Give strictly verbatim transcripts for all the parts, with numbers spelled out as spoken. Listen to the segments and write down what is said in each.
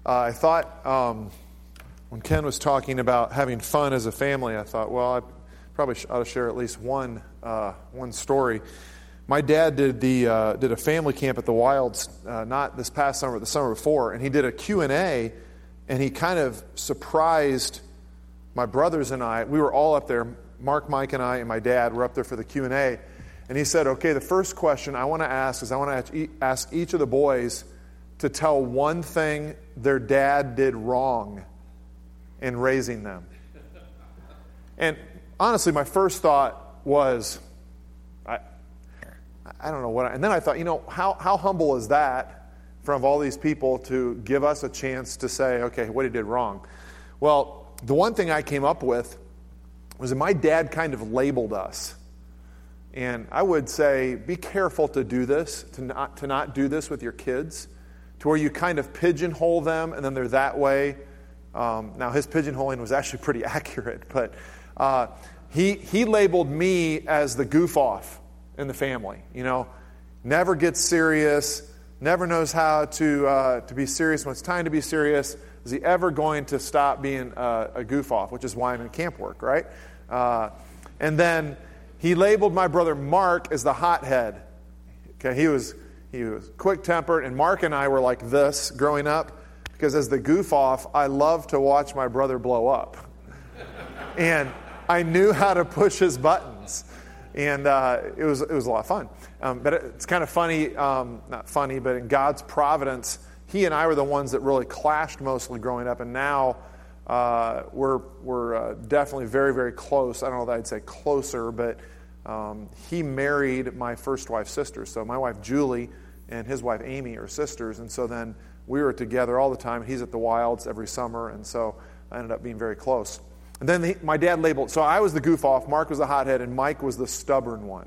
Uh, I thought um, when Ken was talking about having fun as a family, I thought, well, I probably ought to share at least one uh, one story. My dad did the uh, did a family camp at the Wilds, uh, not this past summer, but the summer before, and he did a Q and A, and he kind of surprised my brothers and I. We were all up there. Mark, Mike, and I, and my dad were up there for the Q and A, and he said, "Okay, the first question I want to ask is I want to ask each of the boys to tell one thing their dad did wrong in raising them." And honestly, my first thought was, I, I don't know what. I, and then I thought, you know, how how humble is that from all these people to give us a chance to say, okay, what he did wrong? Well, the one thing I came up with was that my dad kind of labeled us. And I would say, be careful to do this, to not to not do this with your kids, to where you kind of pigeonhole them, and then they're that way. Um, now, his pigeonholing was actually pretty accurate, but uh, he he labeled me as the goof-off in the family. You know, never gets serious, never knows how to uh, to be serious when it's time to be serious. Is he ever going to stop being uh, a goof-off, which is why I'm in camp work, right? Uh, and then he labeled my brother Mark as the hothead. Okay, he was he was quick-tempered, and Mark and I were like this growing up, because as the goof-off, I loved to watch my brother blow up. And I knew how to push his buttons. And uh, it was it was a lot of fun. Um, but it's kind of funny, um, not funny, but in God's providence, he and I were the ones that really clashed mostly growing up. And now uh, we're we're uh, definitely very, very close. I don't know that I'd say closer, but um, he married my first wife's sister. So my wife, Julie, and his wife, Amy, are sisters. And so then we were together all the time. He's at the Wilds every summer. And so I ended up being very close. And then he, my dad labeled, so I was the goof-off, Mark was the hothead, and Mike was the stubborn one.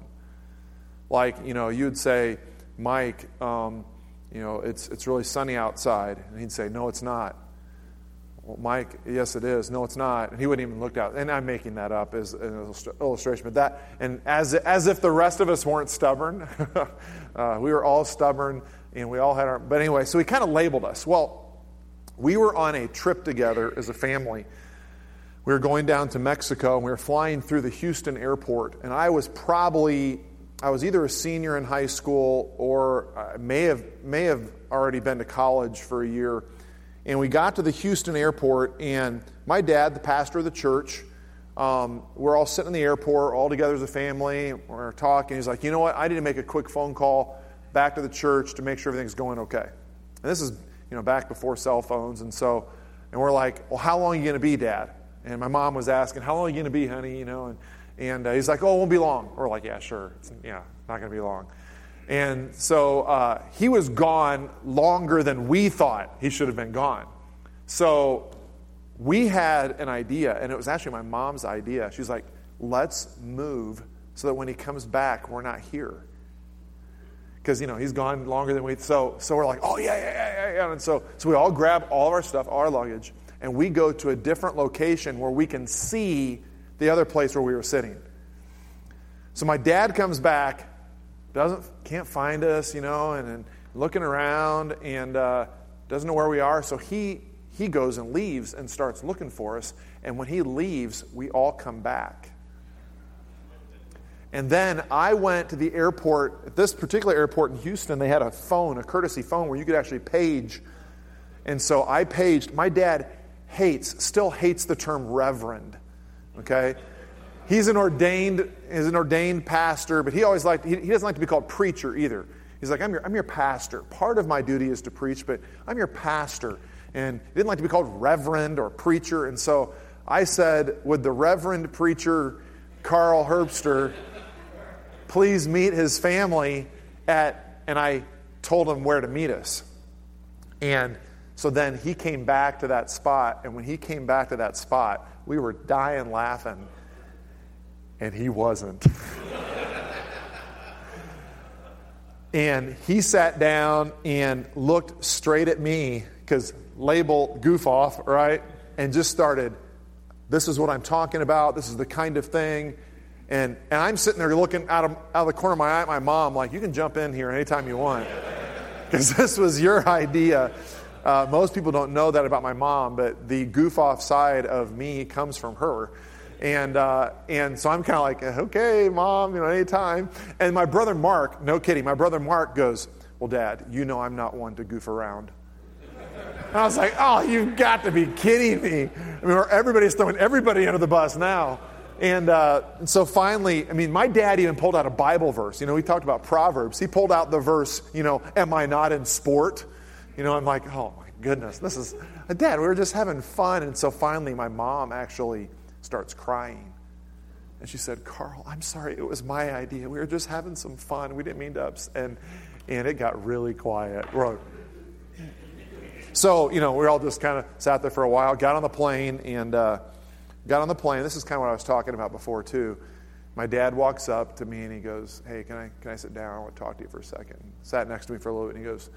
Like, you know, you'd say, Mike, um, you know, it's it's really sunny outside. And he'd say, no, it's not. Well, Mike, yes, it is. No, it's not. And he wouldn't even look out. And I'm making that up as an illustration. But that, and as as if the rest of us weren't stubborn. uh, we were all stubborn, and we all had our, but anyway, so he kind of labeled us. Well, we were on a trip together as a family. We were going down to Mexico, and we were flying through the Houston airport, and I was probably, I was either a senior in high school or I may have may have already been to college for a year. And we got to the Houston airport, and my dad, the pastor of the church, um, we're all sitting in the airport, all together as a family, we're talking. He's like, you know what, I need to make a quick phone call back to the church to make sure everything's going okay. And this is, you know, back before cell phones, and so, and we're like, well, how long are you going to be, Dad? And my mom was asking, how long are you going to be, honey? You know, and, and uh, he's like, oh, it won't be long. We're like, yeah, sure. It's, yeah, not going to be long. And so uh, he was gone longer than we thought he should have been gone. So we had an idea, and it was actually my mom's idea. She's like, let's move so that when he comes back, we're not here. Because, you know, he's gone longer than we, so so we're like, oh, yeah, yeah, yeah, yeah. And so, so we all grab all of our stuff, all our luggage, and we go to a different location where we can see the other place where we were sitting. So my dad comes back, doesn't can't find us, you know, and, and looking around, and uh, doesn't know where we are. So he he goes and leaves and starts looking for us. And when he leaves, we all come back. And then I went to the airport. At this particular airport in Houston, they had a phone, a courtesy phone, where you could actually page. And so I paged. My dad hates, still hates the term reverend, okay? He's an ordained, is an ordained pastor, but he always liked, he, he doesn't like to be called preacher either. He's like, I'm your, I'm your pastor. Part of my duty is to preach, but I'm your pastor. And he didn't like to be called reverend or preacher. And so I said, would the reverend preacher Carl Herbster please meet his family at, and I told him where to meet us. And so then he came back to that spot, and when he came back to that spot, we were dying laughing, and he wasn't. And he sat down and looked straight at me, because label goof off, right? And just started, this is what I'm talking about, this is the kind of thing. And and I'm sitting there looking out of, out of the corner of my eye at my mom, like, you can jump in here anytime you want, because this was your idea. Uh, most people don't know that about my mom, but the goof-off side of me comes from her. And uh, and so I'm kind of like, okay, Mom, you know, anytime. And my brother Mark, no kidding, my brother Mark goes, well, Dad, you know I'm not one to goof around. And I was like, oh, you've got to be kidding me. I mean, everybody's throwing everybody under the bus now. And, uh, and so finally, I mean, my dad even pulled out a Bible verse. You know, we talked about Proverbs. He pulled out the verse, you know, am I not in sport? You know, I'm like, oh, my goodness, this is, Dad, we were just having fun. And so finally, my mom actually starts crying. And she said, Carl, I'm sorry, it was my idea. We were just having some fun. We didn't mean to upset. And, and it got really quiet. We're, so, you know, we all just kind of sat there for a while, got on the plane, and uh, got on the plane. This is kind of what I was talking about before, too. My dad walks up to me, and he goes, hey, can I can I sit down? I want to talk to you for a second. Sat next to me for a little bit, and he goes,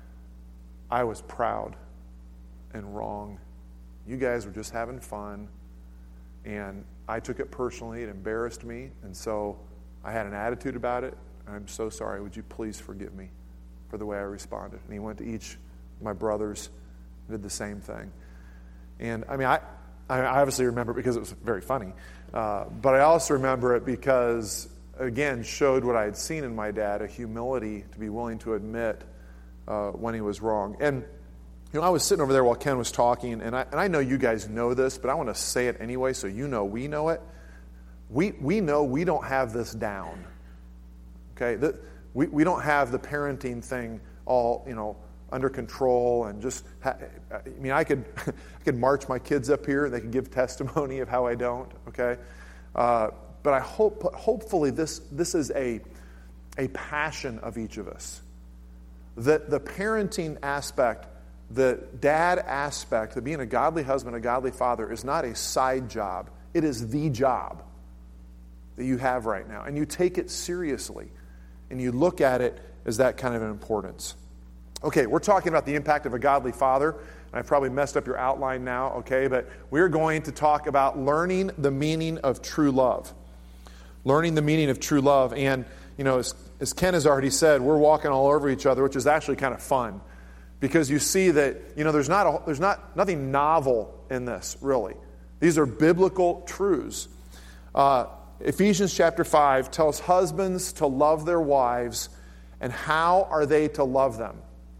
I was proud and wrong. You guys were just having fun. And I took it personally. It embarrassed me. And so I had an attitude about it. I'm so sorry. Would you please forgive me for the way I responded? And he went to each of my brothers and did the same thing. And I mean, I, I obviously remember it because it was very funny. Uh, but I also remember it because, again, showed what I had seen in my dad, a humility to be willing to admit uh, when he was wrong. And you know, I was sitting over there while Ken was talking, and I, and I know you guys know this, but I want to say it anyway so you know we know it. We we know we don't have this down, okay? The, we, we don't have the parenting thing all, you know, under control and just, ha- I mean, I could I could march my kids up here and they could give testimony of how I don't, okay? Uh, but I hope, hopefully this this is a a passion of each of us. That the parenting aspect, the dad aspect, of being a godly husband, a godly father, is not a side job. It is the job that you have right now. And you take it seriously. And you look at it as that kind of an importance. Okay, we're talking about the impact of a godly father. And I've probably messed up your outline now, okay? But we're going to talk about learning the meaning of true love. Learning the meaning of true love. And, you know, as, as Ken has already said, we're walking all over each other, which is actually kind of fun. Because you see that, you know, there's not a, there's not nothing novel in this, really. These are biblical truths. Uh, Ephesians chapter five tells husbands to love their wives, and how are they to love them?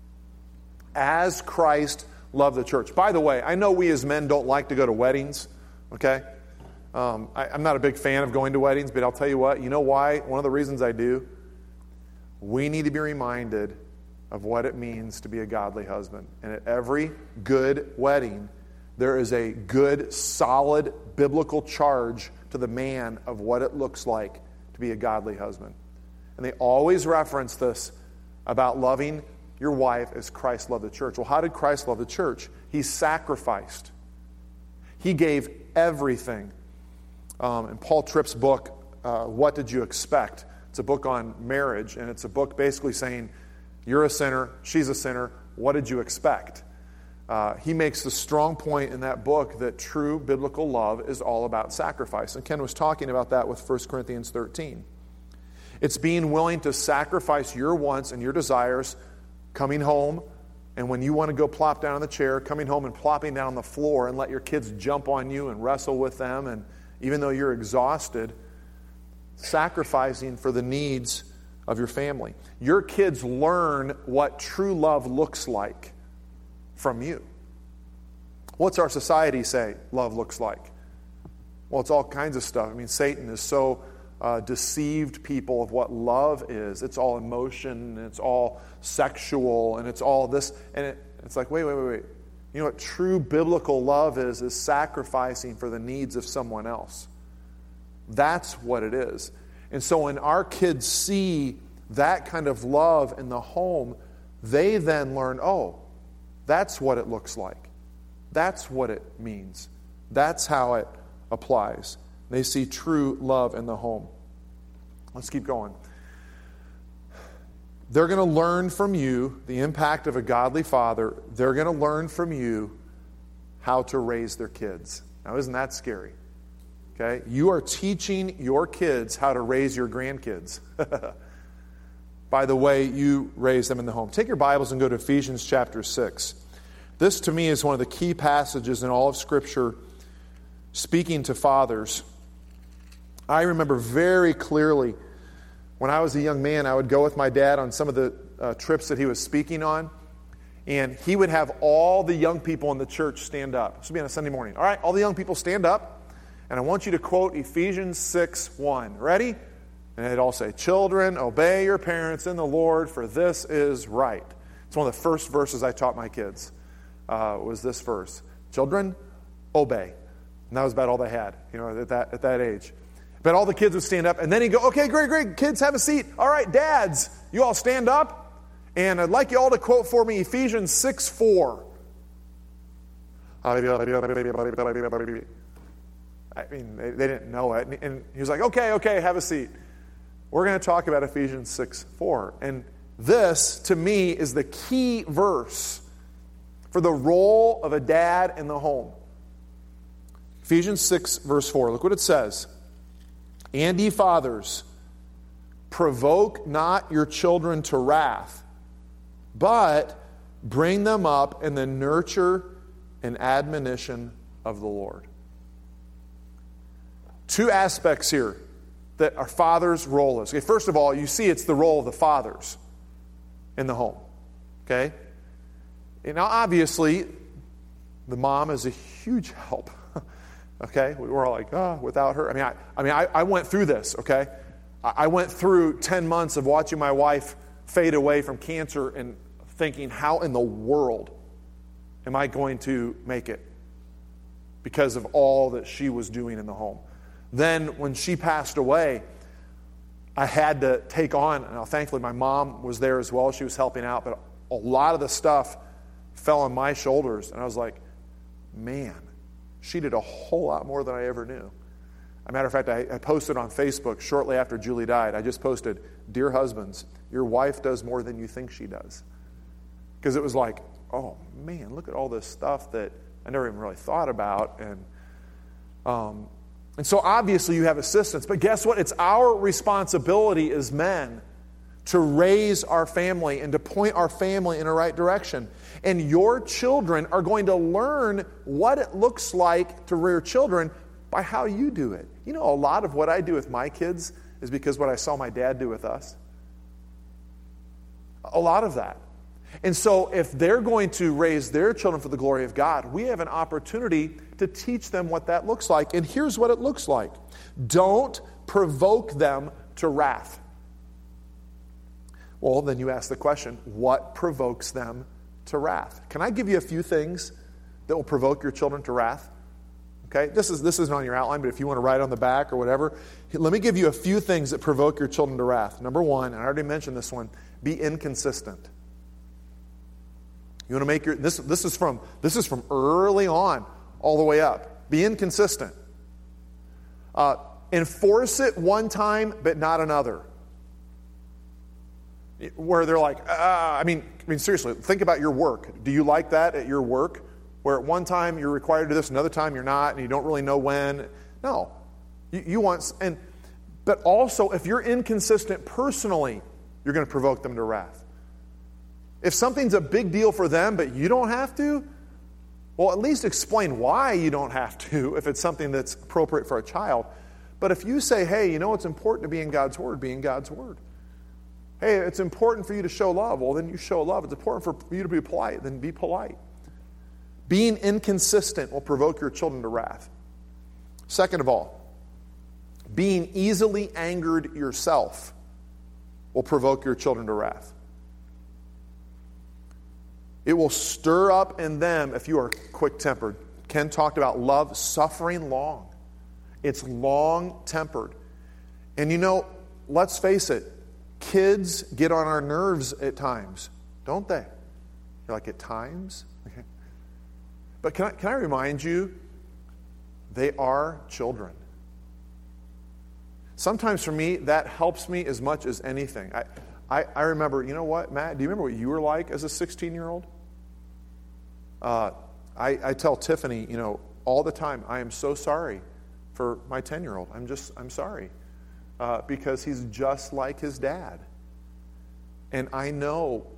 As Christ loved the church. By the way, I know we as men don't like to go to weddings, okay? Um, I, I'm not a big fan of going to weddings, but I'll tell you what, you know why? One of the reasons I do, we need to be reminded of what it means to be a godly husband. And at every good wedding, there is a good, solid, biblical charge to the man of what it looks like to be a godly husband. And they always reference this about loving your wife as Christ loved the church. Well, how did Christ love the church? He sacrificed. He gave everything. Um, in Paul Tripp's book, uh, What Did You Expect? It's a book on marriage, and it's a book basically saying, you're a sinner, she's a sinner, what did you expect? Uh, he makes the strong point in that book that true biblical love is all about sacrifice. And Ken was talking about that with First Corinthians thirteen. It's being willing to sacrifice your wants and your desires, coming home, and when you want to go plop down on the chair, coming home and plopping down on the floor and let your kids jump on you and wrestle with them, and even though you're exhausted, sacrificing for the needs of your family. Your kids learn what true love looks like from you. What's our society say love looks like? Well, it's all kinds of stuff. I mean, Satan has so uh, deceived people of what love is. It's all emotion, and it's all sexual, and it's all this. And it, it's like, wait, wait, wait, wait. You know what true biblical love is, is sacrificing for the needs of someone else. That's what it is. And so when our kids see that kind of love in the home, they then learn, oh, that's what it looks like. That's what it means. That's how it applies. They see true love in the home. Let's keep going. They're going to learn from you the impact of a godly father. They're going to learn from you how to raise their kids. Now, isn't that scary? Okay? You are teaching your kids how to raise your grandkids by the way you raise them in the home. Take your Bibles and go to Ephesians chapter six. This, to me, is one of the key passages in all of Scripture speaking to fathers. I remember very clearly when I was a young man, I would go with my dad on some of the uh, trips that he was speaking on, and he would have all the young people in the church stand up. This would be on a Sunday morning. All right, all the young people stand up, and I want you to quote Ephesians six one. Ready? And they'd all say, "Children, obey your parents in the Lord, for this is right." It's one of the first verses I taught my kids, uh, was this verse. Children, obey. And that was about all they had, you know, at that, at that age. But all the kids would stand up, and then he'd go, "Okay, great, great, kids, have a seat. All right, dads, you all stand up, and I'd like you all to quote for me Ephesians six four. I mean, they, they didn't know it. And, and he was like, okay, okay, have a seat. We're going to talk about Ephesians six four. And this, to me, is the key verse for the role of a dad in the home. Ephesians six, verse four. Look what it says. "And ye fathers, provoke not your children to wrath, but bring them up in the nurture and admonition of the Lord." Two aspects here that our father's role is. Okay, first of all, you see it's the role of the fathers in the home. Okay? And now, obviously, the mom is a huge help. Okay? We were all like, oh, without her. I mean, I, I mean, I, I went through this, okay? I, I went through ten months of watching my wife fade away from cancer and thinking, how in the world am I going to make it? Because of all that she was doing in the home. Then when she passed away, I had to take on, and thankfully my mom was there as well. She was helping out, but a lot of the stuff fell on my shoulders. And I was like, man, she did a whole lot more than I ever knew. As a matter of fact, I, I posted on Facebook shortly after Julie died. I just posted, "Dear husbands, your wife does more than you think she does." Because it was like, oh man, look at all this stuff that I never even really thought about. And um, and so obviously you have assistance. But guess what? It's our responsibility as men to raise our family and to point our family in the right direction. And your children are going to learn what it looks like to rear children by how you do it. You know, a lot of what I do with my kids is because what I saw my dad do with us. A lot of that. And so if they're going to raise their children for the glory of God, we have an opportunity to teach them what that looks like. And here's what it looks like. Don't provoke them to wrath. Well, then you ask the question, what provokes them to wrath? Can I give you a few things that will provoke your children to wrath? Okay, this is this isn't on your outline, but if you want to write it on the back or whatever, let me give you a few things that provoke your children to wrath. Number one, and I already mentioned this one, be inconsistent. You want to make your this this is from this is from early on all the way up. Be inconsistent. Uh, enforce it one time, but not another. Where they're like, ah, I mean, I mean, seriously, think about your work. Do you like that at your work? Where at one time you're required to do this, another time you're not, and you don't really know when. No. You, you want, and but also, if you're inconsistent personally, you're going to provoke them to wrath. If something's a big deal for them, but you don't have to, well, at least explain why you don't have to if it's something that's appropriate for a child. But if you say, hey, you know it's important to be in God's Word, be in God's Word. Hey, it's important for you to show love. Well, then you show love. It's important for you to be polite. Then be polite. Being inconsistent will provoke your children to wrath. Second of all, being easily angered yourself will provoke your children to wrath. It will stir up in them if you are quick-tempered. Ken talked about love suffering long. It's long-tempered. And you know, let's face it, kids get on our nerves at times, don't they? You're like, at times? Okay. But can I, can I remind you, they are children. Sometimes for me, that helps me as much as anything. I, I, I remember, you know what, Matt, do you remember what you were like as a sixteen-year-old? Uh, I, I tell Tiffany, you know, all the time, I am so sorry for my ten-year-old. I'm just, I'm sorry. Uh, because he's just like his dad. And I know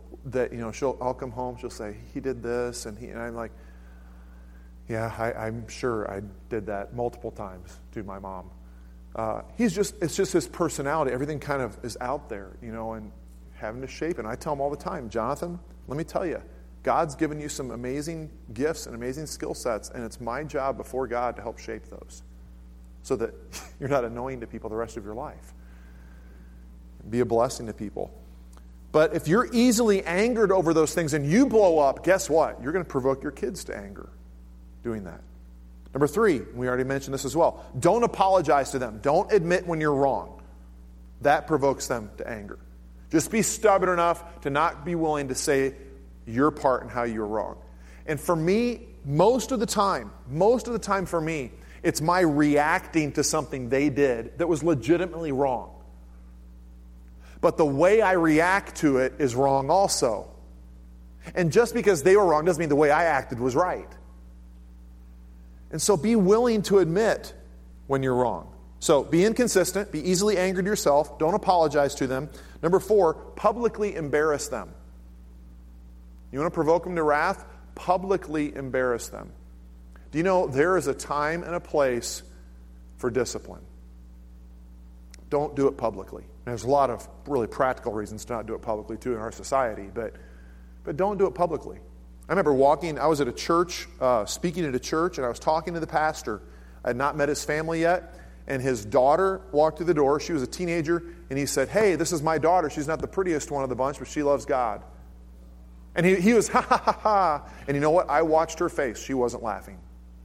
that, you know, she'll, I'll come home, she'll say, he did this, and he, and I'm like, yeah, I, I'm sure I did that multiple times to my mom. Uh, he's just, it's just his personality. Everything kind of is out there, you know, and having to shape it. And I tell him all the time, Jonathan, let me tell you, God's given you some amazing gifts and amazing skill sets, and it's my job before God to help shape those so that you're not annoying to people the rest of your life. Be a blessing to people. But if you're easily angered over those things and you blow up, guess what? You're going to provoke your kids to anger doing that. Number three, we already mentioned this as well. Don't apologize to them. Don't admit when you're wrong. That provokes them to anger. Just be stubborn enough to not be willing to say your part and how you're wrong. And for me, most of the time, most of the time for me, it's my reacting to something they did that was legitimately wrong. But the way I react to it is wrong also. And just because they were wrong doesn't mean the way I acted was right. And so be willing to admit when you're wrong. So be inconsistent, be easily angered yourself, don't apologize to them. Number four, publicly embarrass them. You want to provoke them to wrath? Publicly embarrass them. Do you know there is a time and a place for discipline? Don't do it publicly. There's a lot of really practical reasons to not do it publicly too in our society, but, but don't do it publicly. I remember walking, I was at a church, uh, speaking at a church, and I was talking to the pastor. I had not met his family yet, and his daughter walked through the door. She was a teenager, and he said, hey, this is my daughter. She's not the prettiest one of the bunch, but she loves God. And he, he was, ha, ha, ha, ha. And you know what? I watched her face. She wasn't laughing.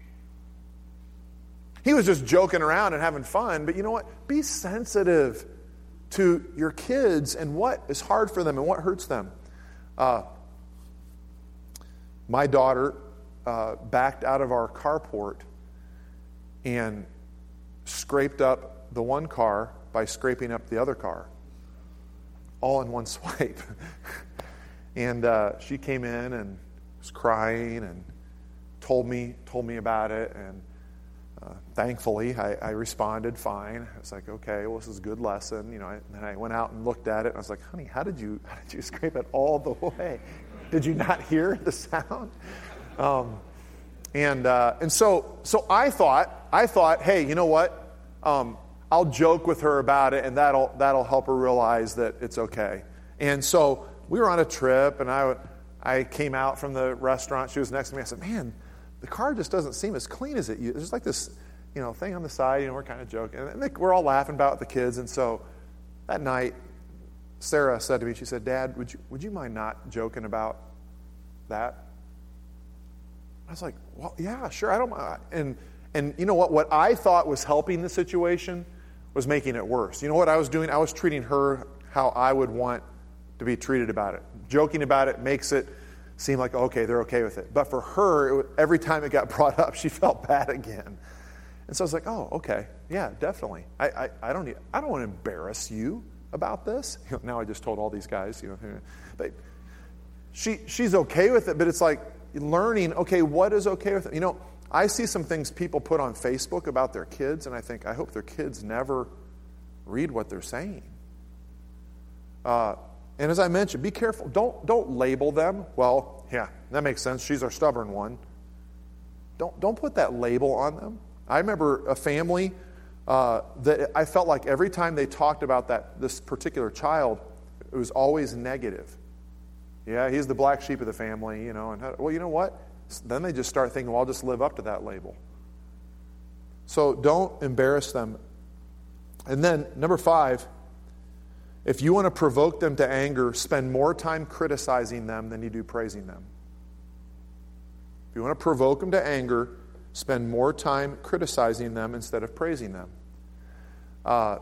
He was just joking around and having fun, but you know what? Be sensitive to your kids and what is hard for them and what hurts them. Uh, my daughter uh, backed out of our carport and scraped up the one car by scraping up the other car, all in one swipe. And uh, she came in and was crying and told me told me about it. And uh, thankfully, I, I responded fine. I was like, okay, well, this is a good lesson, you know. And then I went out and looked at it, and I was like, honey, how did you how did you scrape it all the way? Did you not hear the sound? Um, and uh, and so so I thought I thought, hey, you know what? Um, I'll joke with her about it, and that'll that'll help her realize that it's okay. And so we were on a trip, and I I came out from the restaurant. She was next to me. I said, man, the car just doesn't seem as clean as it used. There's like this, you know, thing on the side. You know, we're kind of joking, and they, we're all laughing about it with the kids. And so that night, Sarah said to me, she said, Dad, would you would you mind not joking about that? I was like, well, yeah, sure, I don't mind. And and you know what? What I thought was helping the situation was making it worse. You know what I was doing? I was treating her how I would want to be treated about it. Joking about it makes it seem like, okay, they're okay with it. But for her, it, every time it got brought up, she felt bad again. And so I was like, oh, okay, yeah, definitely. I I, I don't need, I don't want to embarrass you about this. You know, now I just told all these guys, you know, but she she's okay with it. But it's like learning, okay, what is okay with it? You know, I see some things people put on Facebook about their kids, and I think, I hope their kids never read what they're saying. Uh, and as I mentioned, be careful. Don't don't label them. Well, yeah, that makes sense. She's our stubborn one. Don't don't put that label on them. I remember a family uh, that I felt like every time they talked about that this particular child, it was always negative. Yeah, he's the black sheep of the family, you know. And how, well, you know what? Then they just start thinking, well, I'll just live up to that label. So don't embarrass them. And then number five, if you want to provoke them to anger, spend more time criticizing them than you do praising them. If you want to provoke them to anger, spend more time criticizing them instead of praising them. Uh,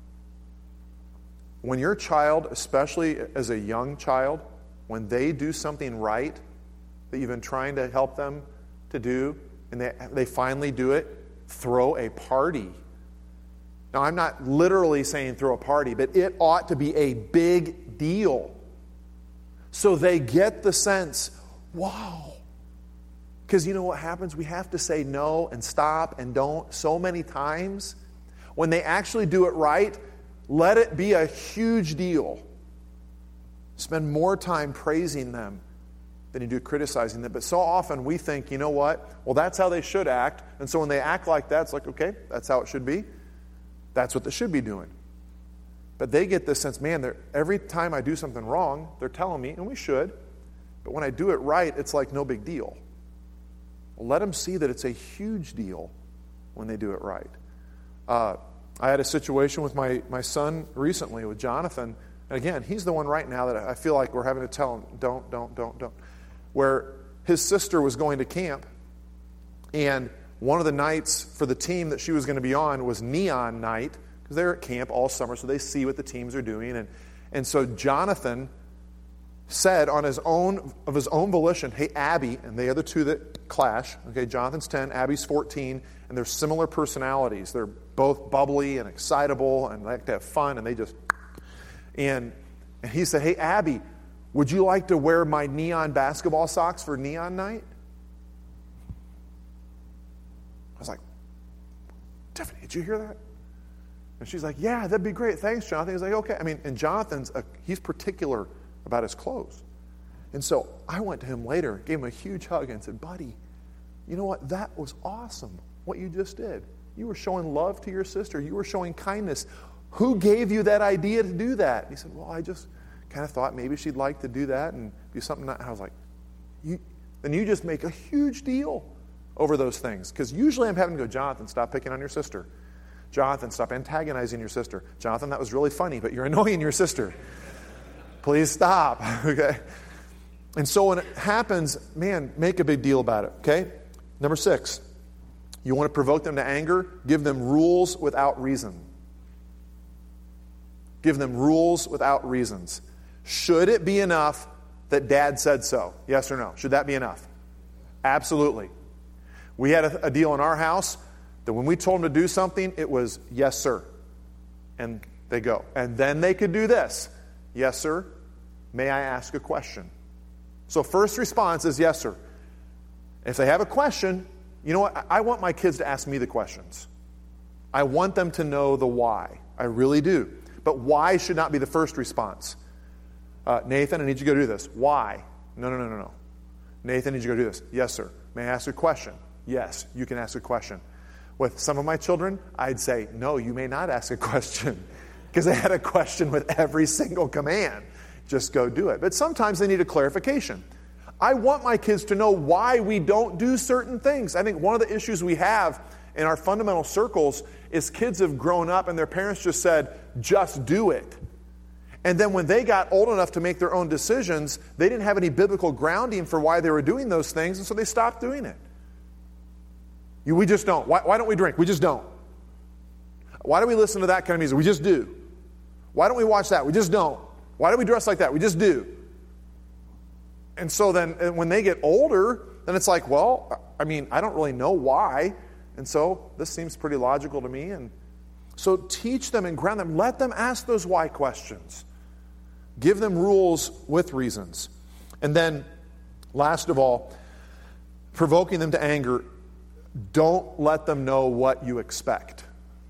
when your child, especially as a young child, when they do something right that you've been trying to help them to do, and they, they finally do it, throw a party. Now, I'm not literally saying throw a party, but it ought to be a big deal. So they get the sense, wow. Because you know what happens? We have to say no and stop and don't so many times. When they actually do it right, let it be a huge deal. Spend more time praising them than you do criticizing them. But so often we think, you know what? Well, that's how they should act. And so when they act like that, it's like, okay, that's how it should be. That's what they should be doing. But they get this sense, man, every time I do something wrong, they're telling me, and we should. But when I do it right, it's like no big deal. Well, let them see that it's a huge deal when they do it right. Uh, I had a situation with my, my son recently, with Jonathan. And again, he's the one right now that I feel like we're having to tell him, don't, don't, don't, don't. Where his sister was going to camp, and one of the nights for the team that she was going to be on was neon night, because they're at camp all summer, so they see what the teams are doing. And, and so Jonathan said on his own, of his own volition, hey, Abby, and the other two that clash, okay, Jonathan's ten, Abby's fourteen, and they're similar personalities. They're both bubbly and excitable and like to have fun, and they just, and, and he said, hey, Abby, would you like to wear my neon basketball socks for neon night? I was like, Tiffany, did you hear that? And she's like, yeah, that'd be great. Thanks, Jonathan. He's like, okay. I mean, and Jonathan's, a, he's particular about his clothes. And so I went to him later, gave him a huge hug, and said, buddy, you know what? That was awesome, what you just did. You were showing love to your sister. You were showing kindness. Who gave you that idea to do that? And he said, well, I just kind of thought maybe she'd like to do that and do something. That, I was like, you, then you just make a huge deal over those things. Because usually I'm having to go, Jonathan, stop picking on your sister. Jonathan, stop antagonizing your sister. Jonathan, that was really funny, but you're annoying your sister. Please stop, okay? And so when it happens, man, make a big deal about it, okay? Number six, you want to provoke them to anger? Give them rules without reason. Give them rules without reasons. Should it be enough that Dad said so? Yes or no? Should that be enough? Absolutely. We had a, a deal in our house that when we told them to do something, it was, yes, sir. And they go. And then they could do this. Yes, sir. May I ask a question? So first response is yes, sir. If they have a question, you know what? I want my kids to ask me the questions. I want them to know the why. I really do. But why should not be the first response. Uh, Nathan, I need you to go do this. Why? No, no, no, no, no. Nathan, I need you to go do this. Yes, sir. May I ask a question? Yes, you can ask a question. With some of my children, I'd say, no, you may not ask a question. Because they had a question with every single command. Just go do it. But sometimes they need a clarification. I want my kids to know why we don't do certain things. I think one of the issues we have in our fundamental circles is kids have grown up and their parents just said, just do it. And then when they got old enough to make their own decisions, they didn't have any biblical grounding for why they were doing those things, and so they stopped doing it. You, we just don't. Why, why don't we drink? We just don't. Why do we listen to that kind of music? We just do. Why don't we watch that? We just don't. Why do we dress like that? We just do. And so then when they get older, then it's like, well, I mean, I don't really know why. And so this seems pretty logical to me. And so teach them and ground them. Let them ask those why questions. Give them rules with reasons. And then, last of all, provoking them to anger, don't let them know what you expect.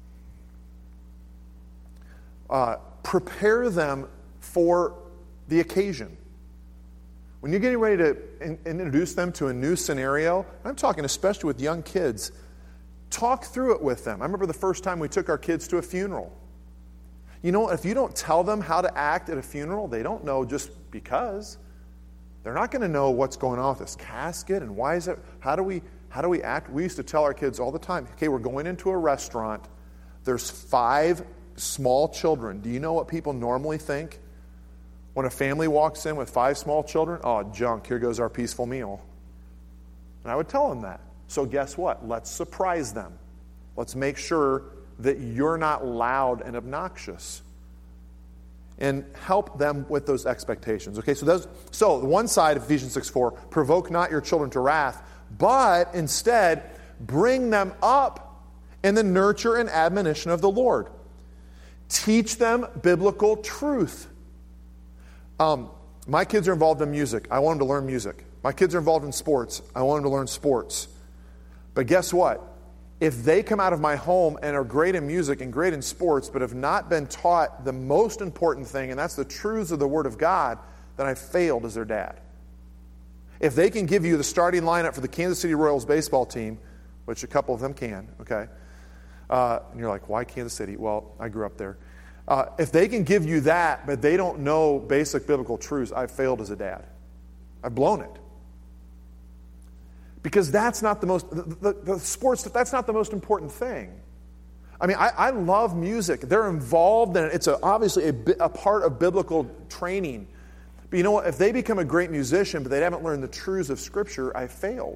Uh, prepare them for the occasion. When you're getting ready to in, introduce them to a new scenario, I'm talking especially with young kids, talk through it with them. I remember the first time we took our kids to a funeral. You know, if you don't tell them how to act at a funeral, they don't know just because. They're not going to know what's going on with this casket and why is it, how do we, how do we act? We used to tell our kids all the time, okay, we're going into a restaurant. There's five small children. Do you know what people normally think when a family walks in with five small children? Oh, junk, here goes our peaceful meal. And I would tell them that. So guess what? Let's surprise them. Let's make sure that you're not loud and obnoxious. And help them with those expectations. Okay, so those, so the one side of Ephesians six four, provoke not your children to wrath, but instead bring them up in the nurture and admonition of the Lord. Teach them biblical truth. Um, my kids are involved in music. I want them to learn music. My kids are involved in sports. I want them to learn sports. But guess what? If they come out of my home and are great in music and great in sports, but have not been taught the most important thing, and that's the truths of the Word of God, then I failed as their dad. If they can give you the starting lineup for the Kansas City Royals baseball team, which a couple of them can, okay, uh, and you're like, why Kansas City? Well, I grew up there. Uh, if they can give you that, but they don't know basic biblical truths, I've failed as a dad. I've blown it. Because that's not the most, the, the, the sports, that's not the most important thing. I mean, I, I love music. They're involved in it. It's a, obviously a, a part of biblical training. But you know what? If they become a great musician, but they haven't learned the truths of Scripture, I failed.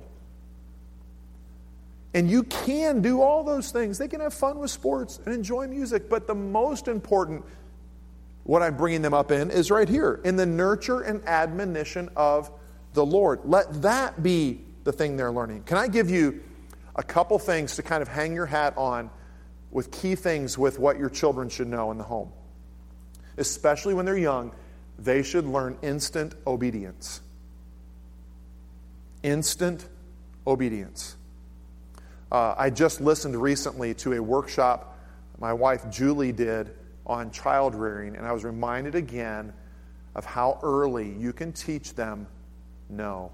And you can do all those things. They can have fun with sports and enjoy music. But the most important, what I'm bringing them up in, is right here, in the nurture and admonition of the Lord. Let that be the thing they're learning. Can I give you a couple things to kind of hang your hat on with key things with what your children should know in the home? Especially when they're young, they should learn instant obedience. Instant obedience. Uh, I just listened recently to a workshop my wife Julie did on child rearing, and I was reminded again of how early you can teach them no.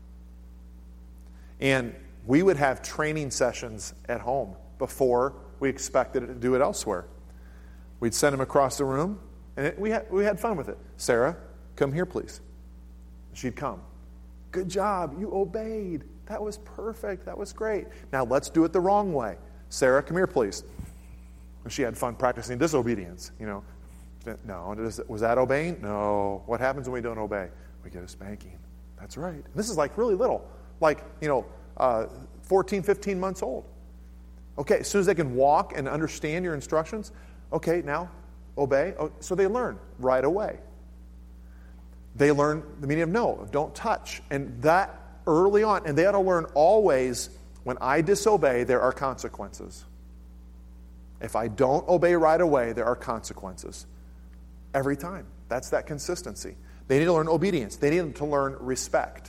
And we would have training sessions at home before we expected to do it elsewhere. We'd send them across the room, and it, we, had, we had fun with it. Sarah, come here, please. She'd come. Good job. You obeyed. That was perfect. That was great. Now let's do it the wrong way. Sarah, come here, please. And she had fun practicing disobedience. You know, no, was that obeying? No. What happens when we don't obey? We get a spanking. That's right. And this is like really little, like, you know, uh, fourteen, fifteen months old. Okay, as soon as they can walk and understand your instructions, okay, now obey. Oh, so they learn right away. They learn the meaning of no, don't touch. And that early on, and they ought to learn always, when I disobey, there are consequences. If I don't obey right away, there are consequences. Every time. That's that consistency. They need to learn obedience. They need to learn respect.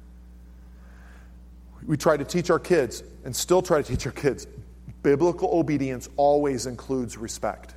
We try to teach our kids, and still try to teach our kids, biblical obedience always includes respect.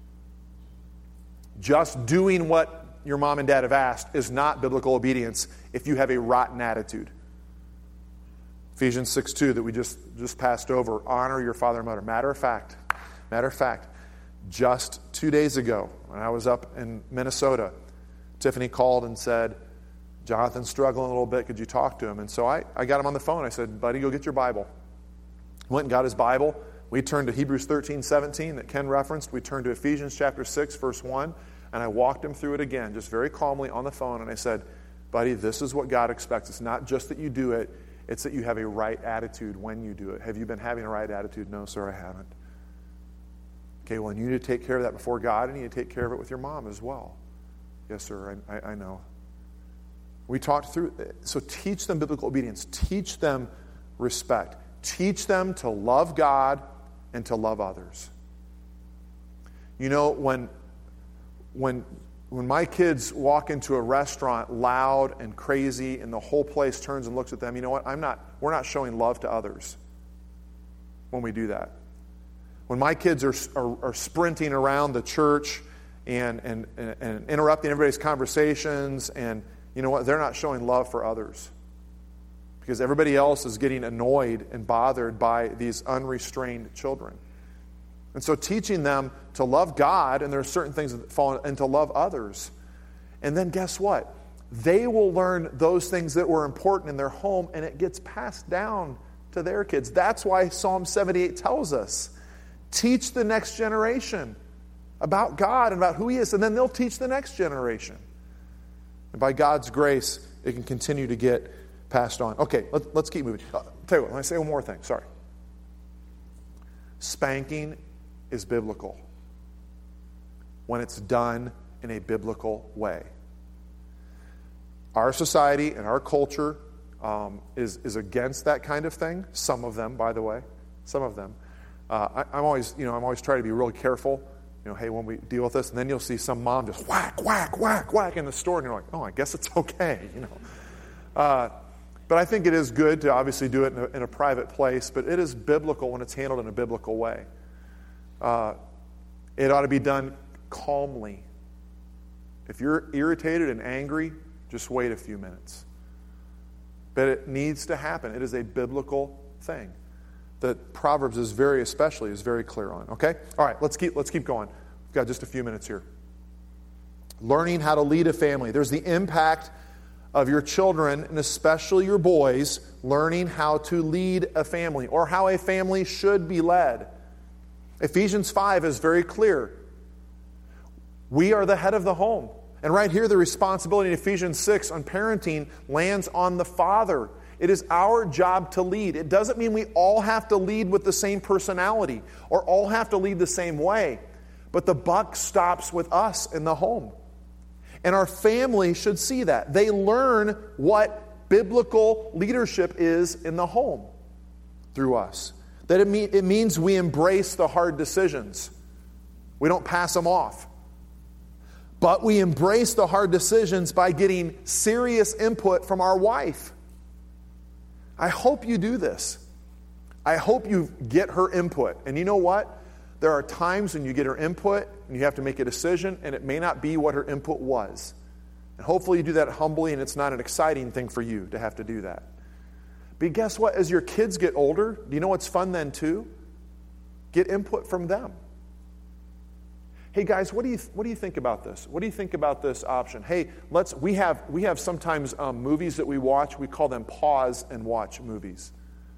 Just doing what your mom and dad have asked is not biblical obedience if you have a rotten attitude. Ephesians six two that we just, just passed over, honor your father and mother. Matter of fact, matter of fact, just two days ago, when I was up in Minnesota, Tiffany called and said, Jonathan's struggling a little bit, could you talk to him? And so I, I got him on the phone. I said, buddy, go get your Bible. Went and got his Bible. We turned to Hebrews thirteen seventeen that Ken referenced. We turned to Ephesians chapter six, verse one, and I walked him through it again, just very calmly on the phone, and I said, buddy, this is what God expects. It's not just that you do it, it's that you have a right attitude when you do it. Have you been having a right attitude? No, sir, I haven't. Okay, well, you need to take care of that before God, and you need to take care of it with your mom as well. Yes, sir, I, I, I know. We talked through it. So teach them biblical obedience. Teach them respect. Teach them to love God and to love others. You know, when, when, when my kids walk into a restaurant loud and crazy and the whole place turns and looks at them, you know what? I'm not, we're not showing love to others when we do that. When my kids are, are, are sprinting around the church and, and, and interrupting everybody's conversations, and you know what? They're not showing love for others. Because everybody else is getting annoyed and bothered by these unrestrained children. And so teaching them to love God, and there are certain things that fall, and to love others. And then guess what? They will learn those things that were important in their home, and it gets passed down to their kids. That's why Psalm seventy-eight tells us, teach the next generation about God and about who He is, and then they'll teach the next generation. And by God's grace, it can continue to get passed on. Okay, let, let's keep moving. Uh, tell you what, let me say one more thing. Sorry. Spanking is biblical when it's done in a biblical way. Our society and our culture um, is, is against that kind of thing. Some of them, by the way. Some of them. Uh, I, I'm always, you know, I'm always trying to be really careful. You know, hey, when we deal with this, and then you'll see some mom just whack, whack, whack, whack in the store, and you're like, oh, I guess it's okay, you know. Uh, but I think it is good to obviously do it in a, in a private place, but it is biblical when it's handled in a biblical way. Uh, it ought to be done calmly. If you're irritated and angry, Just wait a few minutes. But it needs to happen. It is a biblical thing that Proverbs is very especially is very clear on. Okay? All right, let's keep let's keep going. We've got just a few minutes here. Learning how to lead a family. There's the impact of your children, and especially your boys, learning how to lead a family, or how a family should be led. Ephesians five is very clear. We are the head of the home. And right here, the responsibility in Ephesians six on parenting lands on the father. It is our job to lead. It doesn't mean we all have to lead with the same personality or all have to lead the same way. But the buck stops with us in the home. And our family should see that. They learn what biblical leadership is in the home through us. That it, mean, it means we embrace the hard decisions. We don't pass them off. But we embrace the hard decisions by getting serious input from our wife. I hope you do this. I hope you get her input. And you know what? There are times when you get her input and you have to make a decision, and it may not be what her input was. And hopefully you do that humbly, and it's not an exciting thing for you to have to do that. But guess what? As your kids get older, do you know what's fun then too? Get input from them. Hey guys, what do you what do you think about this? What do you think about this option? Hey, let's we have we have sometimes um, movies that we watch. We call them pause and watch movies,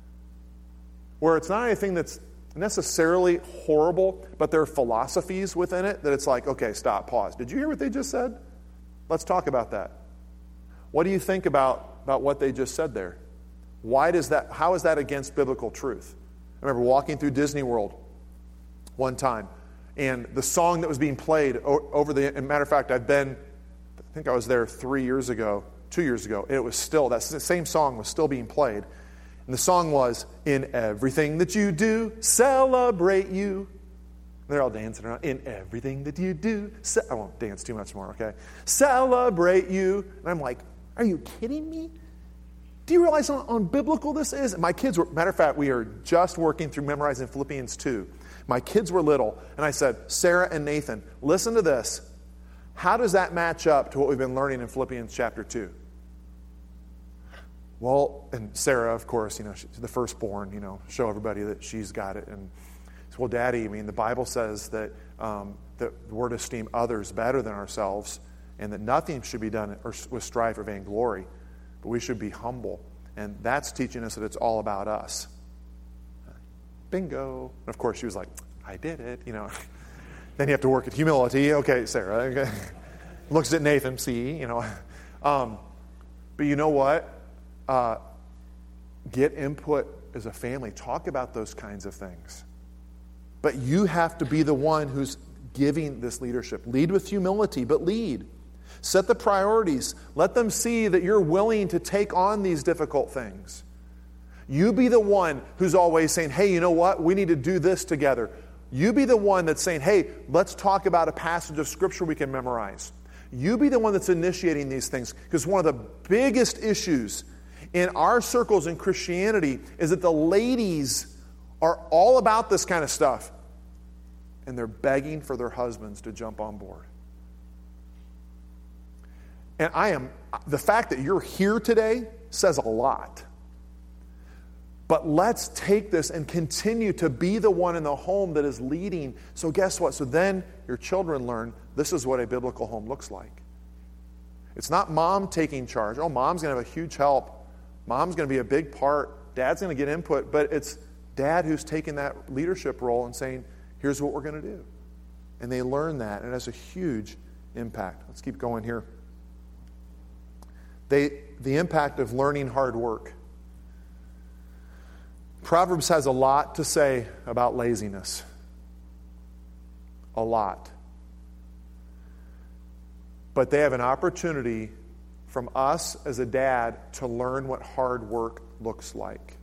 where it's not anything that's necessarily horrible, but there are philosophies within it that it's like, okay, stop, pause. Did you hear what they just said? Let's talk about that. What do you think about about what they just said there? Why does that? How is that against biblical truth? I remember walking through Disney World one time. And the song that was being played over the, as a matter of fact, I've been, I think I was there three years ago, two years ago, and it was still, that same song was still being played. And the song was, in everything that you do, celebrate you. And they're all dancing around. In everything that you do, ce-. I won't dance too much more, okay? Celebrate you. And I'm like, are you kidding me? Do you realize how unbiblical this is? And my kids were, matter of fact, we are just working through memorizing Philippians two. My kids were little, and I said, Sarah and Nathan, listen to this. How does that match up to what we've been learning in Philippians chapter two? Well, and Sarah, of course, you know, she's the firstborn, you know, show everybody that she's got it. And said, well, Daddy, I mean, the Bible says that, um, that we're to esteem others better than ourselves, and that nothing should be done with strife or vainglory, but we should be humble. And that's teaching us that it's all about us. Bingo. And of course, she was like, I did it, you know. Then you have to work at humility. Okay, Sarah. Okay. Looks at Nathan, see, you know. Um, but you know what? Uh, get input as a family. Talk about those kinds of things. But you have to be the one who's giving this leadership. Lead with humility, but lead. Set the priorities. Let them see that you're willing to take on these difficult things. You be the one who's always saying, hey, you know what? We need to do this together. You be the one that's saying, hey, let's talk about a passage of Scripture we can memorize. You be the one that's initiating these things. Because one of the biggest issues in our circles in Christianity is that the ladies are all about this kind of stuff. And they're begging for their husbands to jump on board. And I am, the fact that you're here today says a lot. But let's take this and continue to be the one in the home that is leading. So guess what? So then your children learn this is what a biblical home looks like. It's not mom taking charge. Oh, mom's going to have a huge help. Mom's going to be a big part. Dad's going to get input. But it's dad who's taking that leadership role and saying, here's what we're going to do. And they learn that, and it has a huge impact. Let's keep going here. They, the impact of learning hard work. Proverbs has a lot to say about laziness. A lot. But they have an opportunity from us as a dad to learn what hard work looks like.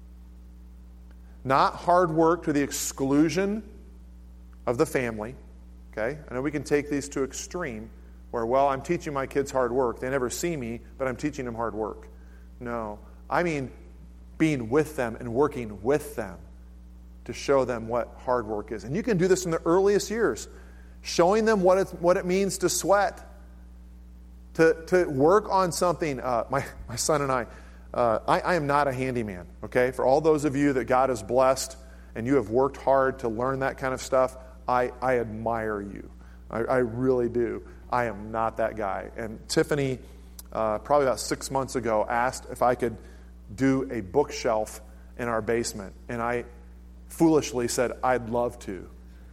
Not hard work to the exclusion of the family. Okay? I know we can take these to extreme where, well, I'm teaching my kids hard work. They never see me, but I'm teaching them hard work. No. I mean being with them and working with them to show them what hard work is. And you can do this in the earliest years, showing them what it, what it means to sweat. To, to work on something, uh, my, my son and I, uh, I, I am not a handyman, okay? For all those of you that God has blessed and you have worked hard to learn that kind of stuff, I, I admire you. I, I really do. I am not that guy. And Tiffany, uh, probably about six months ago, asked if I could do a bookshelf in our basement. And I foolishly said, I'd love to.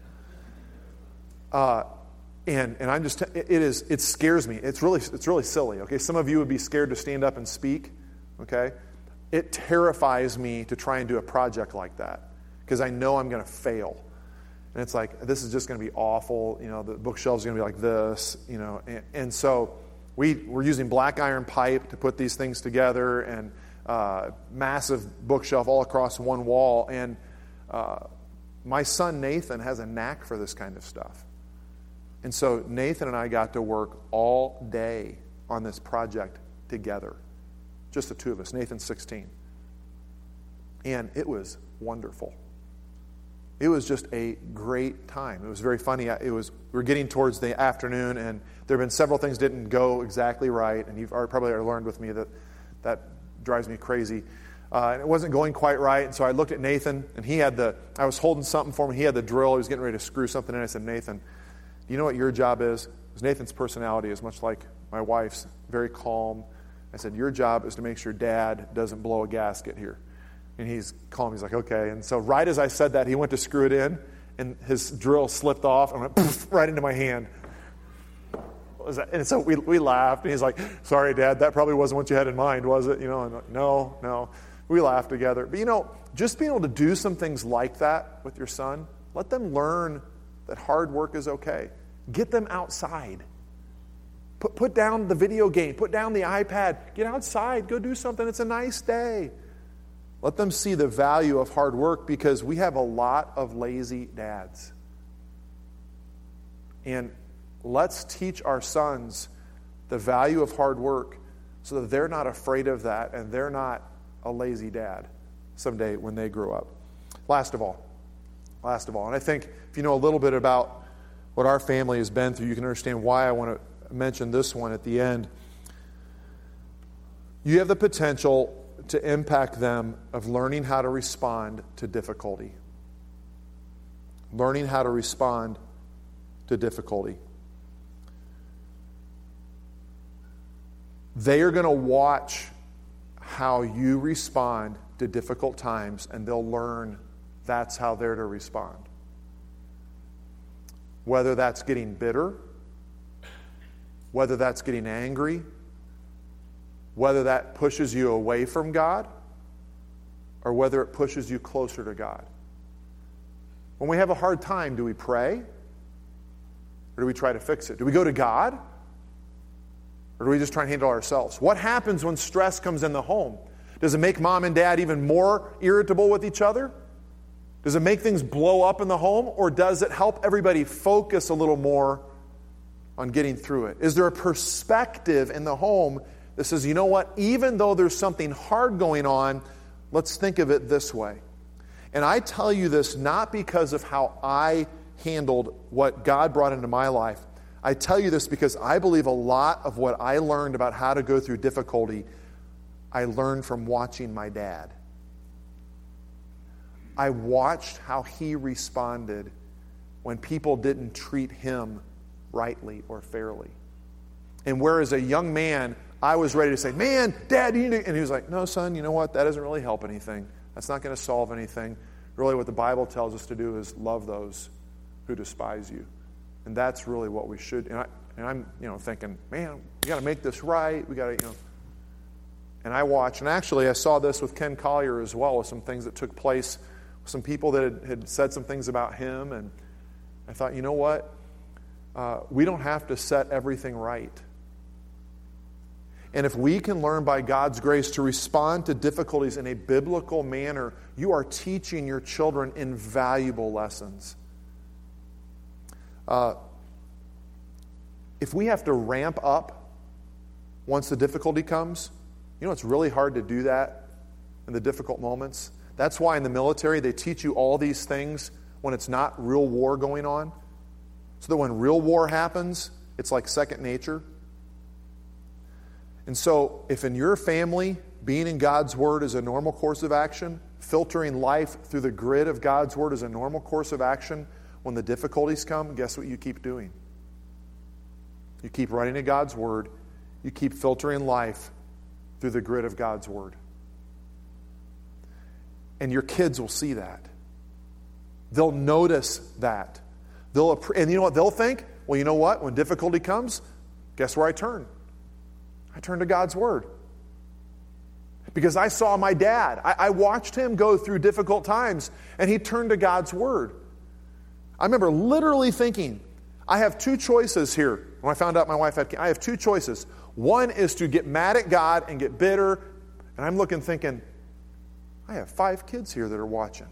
Uh, and and I'm just, it is, it scares me. It's really, it's really silly, okay? Some of you would be scared to stand up and speak, okay? It terrifies me to try and do a project like that because I know I'm going to fail. And it's like, this is just going to be awful. You know, the bookshelf's going to be like this, you know. And, and so we, we're using black iron pipe to put these things together and uh, massive bookshelf all across one wall. And uh, my son Nathan has a knack for this kind of stuff. And so Nathan and I got to work all day on this project together. Just the two of us. Nathan's sixteen. And it was wonderful. It was just a great time. It was very funny. It was we were getting towards the afternoon, and there have been several things didn't go exactly right. And you've probably already learned with me that that drives me crazy. Uh, and it wasn't going quite right. And so I looked at Nathan, and he had the. I was holding something for him. He had the drill. He was getting ready to screw something in. I said, Nathan, do you know what your job is? Because Nathan's personality is much like my wife's, very calm. I said, your job is to make sure Dad doesn't blow a gasket here. And he's calm. He's like, okay. And so right as I said that, he went to screw it in, and his drill slipped off and went poof, right into my hand. What was that? And so we we laughed, and he's like, sorry, Dad, that probably wasn't what you had in mind, was it? You know, and like, no, no. We laughed together. But you know, just being able to do some things like that with your son, let them learn that hard work is okay. Get them outside. Put, put down the video game. Put down the iPad. Get outside. Go do something. It's a nice day. Let them see the value of hard work because we have a lot of lazy dads. And let's teach our sons the value of hard work so that they're not afraid of that and they're not a lazy dad someday when they grow up. Last of all, last of all, and I think if you know a little bit about what our family has been through, you can understand why I want to mention this one at the end. You have the potential to impact them of learning how to respond to difficulty. Learning how to respond to difficulty. They are going to watch how you respond to difficult times, and they'll learn that's how they're to respond. Whether that's getting bitter, whether that's getting angry, whether that pushes you away from God, or whether it pushes you closer to God. When we have a hard time, do we pray? Or do we try to fix it? Do we go to God? Or do we just try and handle it ourselves? What happens when stress comes in the home? Does it make mom and dad even more irritable with each other? Does it make things blow up in the home? Or does it help everybody focus a little more on getting through it? Is there a perspective in the home that says, you know what, even though there's something hard going on, let's think of it this way. And I tell you this not because of how I handled what God brought into my life. I tell you this because I believe a lot of what I learned about how to go through difficulty, I learned from watching my dad. I watched how he responded when people didn't treat him rightly or fairly. And whereas a young man, I was ready to say, man, Dad, you need to... And he was like, no, son, you know what? That doesn't really help anything. That's not going to solve anything. Really what the Bible tells us to do is love those who despise you. And that's really what we should... And, I, and I'm you know, thinking, man, we got to make this right. We got to, you know... And I watched, and actually I saw this with Ken Collier as well, with some things that took place, some people that had, had said some things about him, and I thought, you know what? Uh, we don't have to set everything right. And if we can learn by God's grace to respond to difficulties in a biblical manner, you are teaching your children invaluable lessons. Uh, if we have to ramp up once the difficulty comes, you know it's really hard to do that in the difficult moments. That's why in the military they teach you all these things when it's not real war going on. So that when real war happens, it's like second nature. And so, if in your family, being in God's Word is a normal course of action, filtering life through the grid of God's Word is a normal course of action, when the difficulties come, guess what you keep doing? You keep running to God's Word. You keep filtering life through the grid of God's Word. And your kids will see that. They'll notice that. They'll, and you know what they'll think? Well, you know what? When difficulty comes, guess where I turn? I turn to God's Word. Because I saw my dad. I, I watched him go through difficult times, and he turned to God's Word. I remember literally thinking, I have two choices here. When I found out my wife had cancer, I have two choices. One is to get mad at God and get bitter. And I'm looking thinking, I have five kids here that are watching.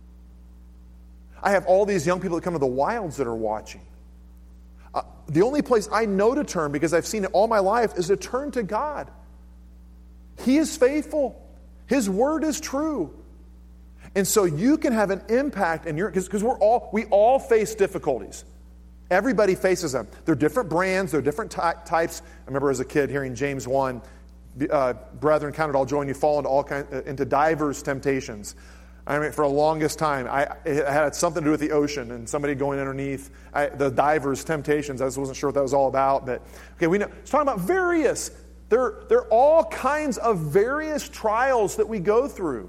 I have all these young people that come to the wilds that are watching. Uh, the only place I know to turn, because I've seen it all my life, is to turn to God. He is faithful. His Word is true. And so you can have an impact in your, because we're all, we all face difficulties. Everybody faces them. They're different brands, they're different ty- types. I remember as a kid hearing James one, uh, brethren, count it all joy when you fall into all kind, uh, into divers temptations. I mean, for the longest time, I, it had something to do with the ocean and somebody going underneath I, the divers temptations. I just wasn't sure what that was all about. But okay, we know it's talking about various. There, there are all kinds of various trials that we go through.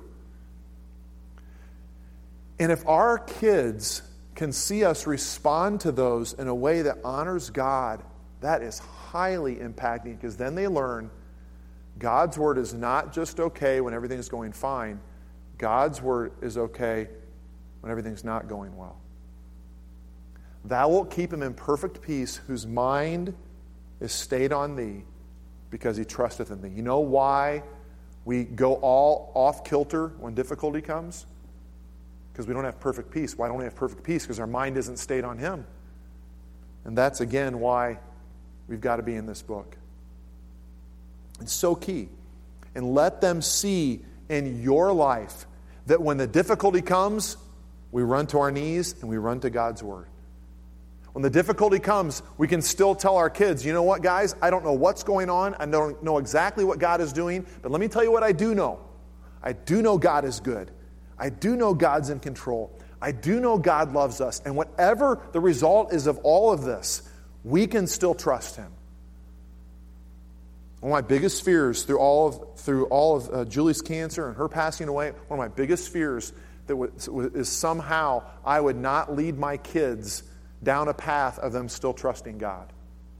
And if our kids can see us respond to those in a way that honors God, that is highly impacting, because then they learn God's Word is not just okay when everything's going fine. God's Word is okay when everything's not going well. Thou wilt keep him in perfect peace, whose mind is stayed on thee, because he trusteth in thee. You know why we go all off kilter when difficulty comes? Because we don't have perfect peace. Why don't we have perfect peace? Because our mind isn't stayed on him. And that's, again, why we've got to be in this book. It's so key. And let them see in your life that when the difficulty comes, we run to our knees and we run to God's Word. When the difficulty comes, we can still tell our kids, you know what, guys? I don't know what's going on. I don't know exactly what God is doing. But let me tell you what I do know. I do know God is good. I do know God's in control. I do know God loves us. And whatever the result is of all of this, we can still trust Him. One of my biggest fears through all of, through all of uh, Julie's cancer and her passing away, one of my biggest fears that was, is somehow I would not lead my kids down a path of them still trusting God.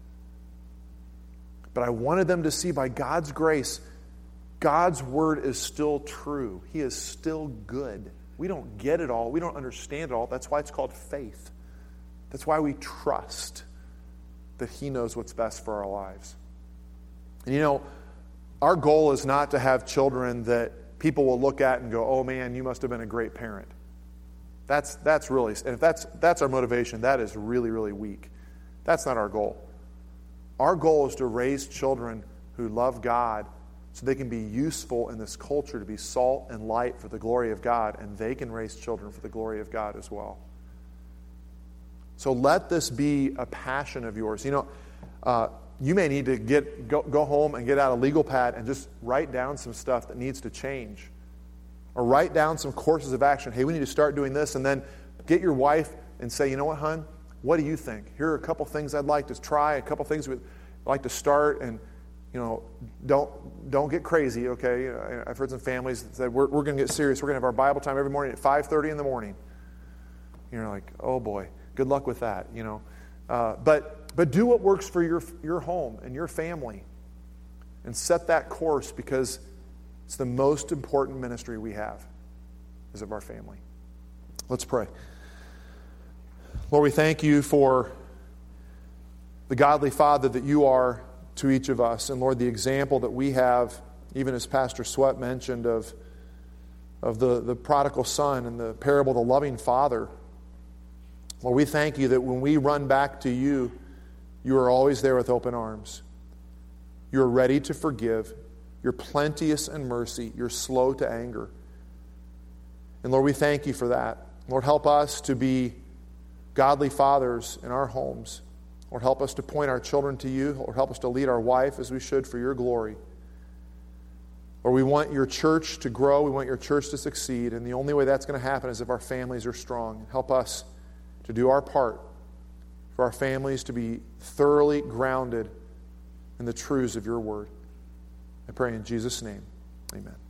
But I wanted them to see, by God's grace, God's Word is still true. He is still good. We don't get it all. We don't understand it all. That's why it's called faith. That's why we trust that He knows what's best for our lives. And you know, our goal is not to have children that people will look at and go, oh man, you must have been a great parent. That's that's really, and if that's that's our motivation, that is really, really weak. That's not our goal. Our goal is to raise children who love God so they can be useful in this culture, to be salt and light for the glory of God, and they can raise children for the glory of God as well. So let this be a passion of yours. You know, uh, you may need to get go, go home and get out a legal pad and just write down some stuff that needs to change. Or write down some courses of action. Hey, we need to start doing this. And then get your wife and say, you know what, hon? What do you think? Here are a couple things I'd like to try, a couple things we'd like to start. And, you know, don't don't get crazy, okay? You know, I've heard some families that said, we're, we're going to get serious. We're going to have our Bible time every morning at five thirty in the morning. You're like, oh boy, good luck with that, you know. Uh, but but do what works for your your home and your family. And set that course, because it's the most important ministry we have, is of our family. Let's pray. Lord, we thank you for the godly Father that you are to each of us. And Lord, the example that we have, even as Pastor Sweat mentioned, of, of the, the prodigal son and the parable of the loving father. Lord, we thank you that when we run back to you, you are always there with open arms. You are ready to forgive. You're plenteous in mercy. You're slow to anger. And Lord, we thank you for that. Lord, help us to be godly fathers in our homes. Lord, help us to point our children to you. Lord, help us to lead our wife as we should for your glory. Lord, we want your church to grow. We want your church to succeed. And the only way that's going to happen is if our families are strong. Help us to do our part for our families to be thoroughly grounded in the truths of your word. I pray in Jesus' name. Amen.